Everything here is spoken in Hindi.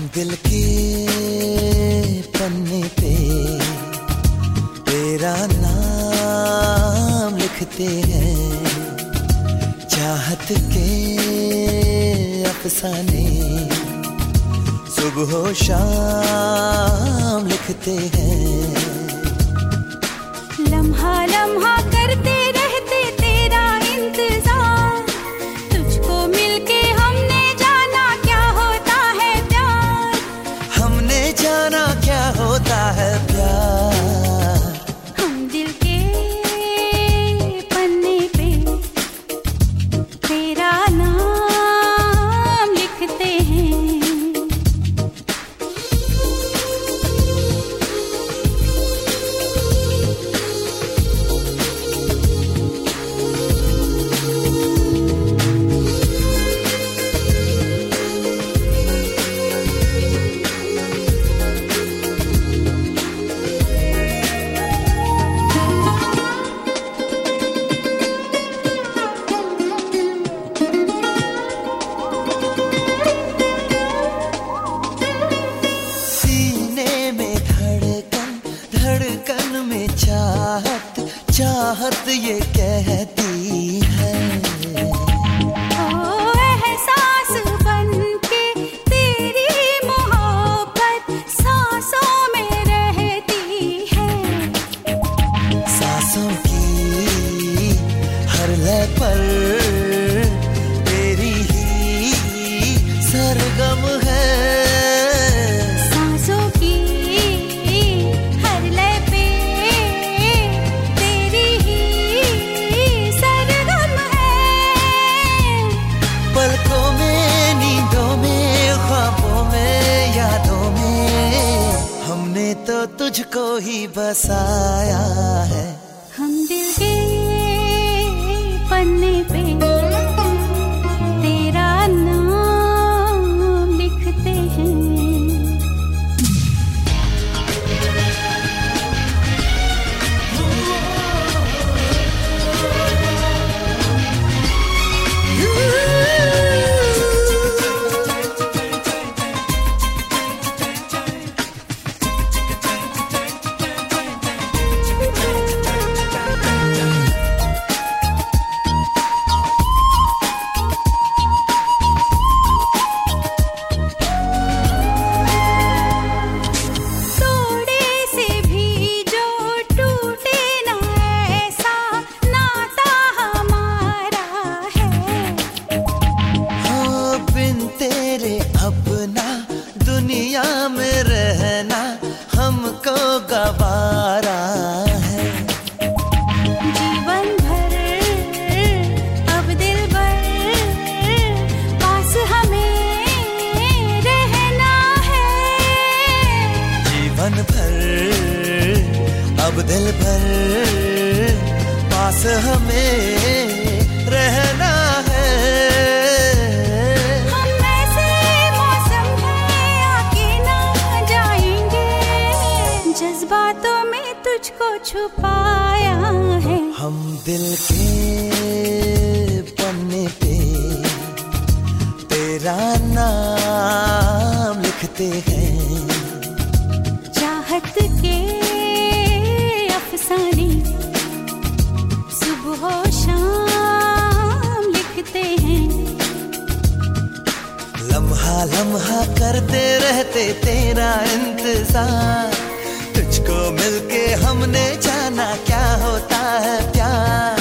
दिल के पन्ने पे तेरा नाम लिखते हैं, चाहत के अफसाने सुबह शाम लिखते हैं। लम्हा लम्हा करते रहते तेरा इंतजार, तुझको मिलके हमने जाना क्या होता है प्यार, हमने जाना क्या होता है प्यार। हम दिल के पन्ने पे तेरा नाम लिखते हैं। धड़कन में चाहत चाहत ये कहती है, ओ एहसास बनके तेरी मोहब्बत सांसों में रहती है। सांसों की हर लय पर तेरी ही सरगम है, पलकों में नींदों में ख्वाबों में यादों में हमने तो तुझको ही बसाया है। हम दिल के पन्ने पे तेरा नाम लिखते हैं। अपना दुनिया में रहना हमको गवारा है, जीवन भर अब दिल भर पास हमें रहना है, जीवन भर अब दिल भर पास हमें रहना है। जज्बातों में तुझको छुपाया है, हम दिल के पन्ने पे तेरा नाम लिखते हैं, चाहत के अफसाने सुबह शाम लिखते हैं। लम्हा लम्हा करते रहते तेरा इंतजार, तुझको मिलके हमने जाना क्या होता है प्यार।